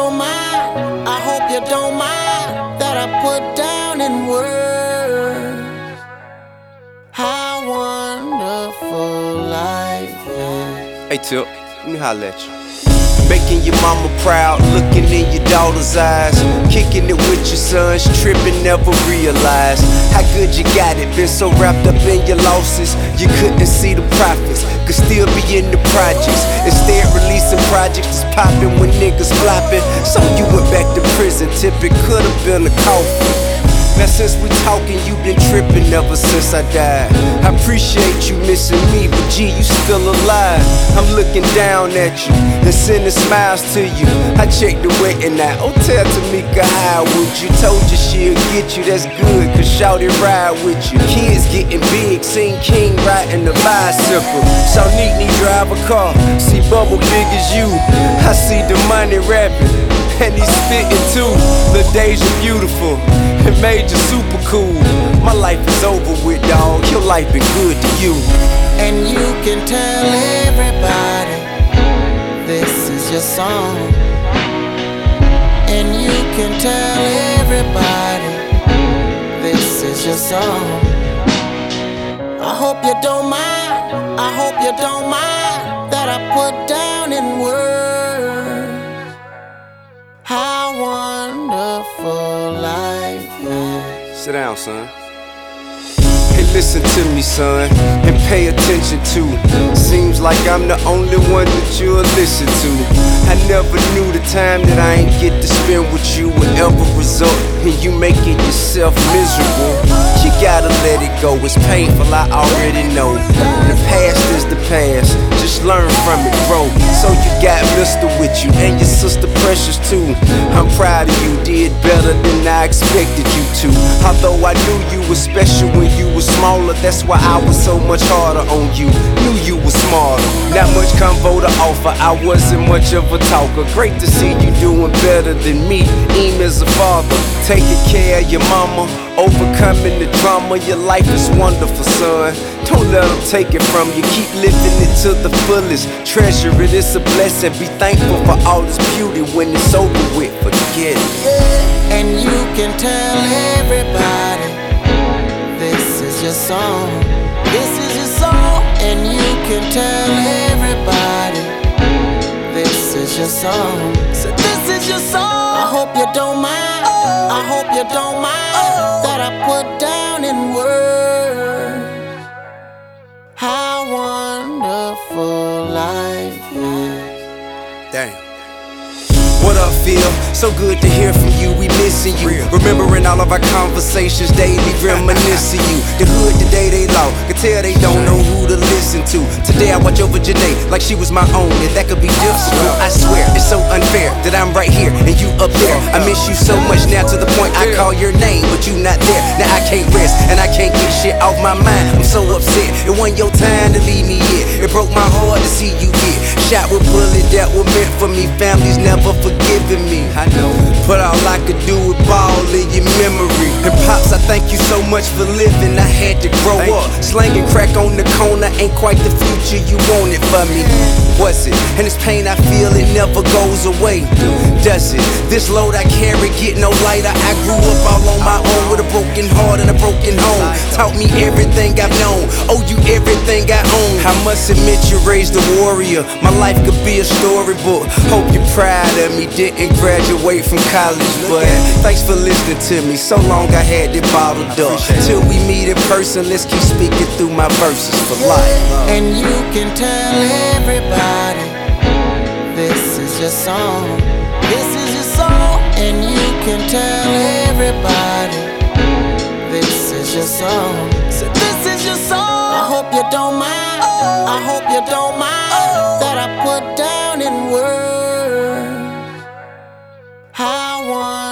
don't mind, I hope you don't mind that I put down in words how wonderful life is. Hey Tip, let me holler at you. Making your mama proud, looking in your daughter's eyes, kicking it with your sons, tripping, never realized how good you got it. Been so wrapped up in your losses, you couldn't see the profits. Could still be in the projects, instead releasing projects is popping when niggas flopping. So you went back to prison, Tip, it could've been a coffin. Now since we talking, you been tripping ever since I died. I appreciate you missing me, but gee, you still alive. I'm looking down at you and sending smiles to you. I checked the waiting out. Oh, tell Tamika how would you? Told you she'll get you, that's good, cause shawty ride with you. Kids getting big, seen King riding the bicycle. Saw Neatly drive a car, see Bubble big as you. I see the money rapping, and he's spitting too. Lil Deja beautiful, it made you super cool. My life is over with, dawg. Your life been good to you. And you can tell everybody this is your song. And you can tell everybody this is your song. I hope you don't mind, I hope you don't mind that I put down in words how wonderful life is. Sit down, son. Hey, listen to me, son, and pay attention to. Seems like I'm the only one that you'll listen to. I never knew the time that I ain't get to spend with you would ever result in you making yourself miserable. You gotta let it go, it's painful, I already know. The past is the past, just learn from it, bro. So you got Mister with you, and your sister Precious too. I'm proud of you, did better than I expected you to. Although I knew you were special when you were smaller, that's why I was so much harder on you. Knew you were smarter, not much convo to offer, I wasn't much of a talker. Great to see you doing better than me, even as a father. Taking care of your mama, overcoming the drama. Your life is wonderful, son. Don't let them take it from you. Keep living it to the fullest. Treasure it, it's a blessing. Be thankful for all this beauty. When it's over with, forget it. And you can tell everybody this is your song. This is your song. And you can tell everybody this is your song. So this is your song. I hope you don't mind, I hope you don't mind that I put down in words how wonderful life is. Damn. What up, Phil? So good to hear from you, we missing you. Remembering all of our conversations daily, reminiscing you. The hood today they lost, can tell they don't know who to listen to. Today I watch over Janae like she was my own, and that could be difficult. I swear, it's so unfair that I'm right here and you up there. I miss you so much now to the point I call your name, but you not there. Now I can't rest, and I can't get shit off my mind. I'm so upset, it wasn't your time to leave me yet. It broke my heart to see you get shot with bullet that were meant for me. Families never forgiving me, I know, but all I could do was ball in your memory. And Pops, I thank you so much for living. I had to grow up. Slanging crack on the corner ain't quite the future you wanted for me, was it? And this pain I feel, it never goes away, does it? This load I carry get no lighter. I grew up all on my own with a broken heart and a broken home. Taught me everything I've known, owe you everything I own. I must admit you raised a warrior. My life could be a storybook. Hope you're proud of me. Didn't graduate from college, but thanks for listening to me. So long I had it bottled up. Till we meet in person, let's keep speaking through my verses for life. And you can tell everybody this is your song. This is your song. And you can tell everybody this is your song. So this is your song. I hope you don't mind, I hope you don't mind that I put down in words how one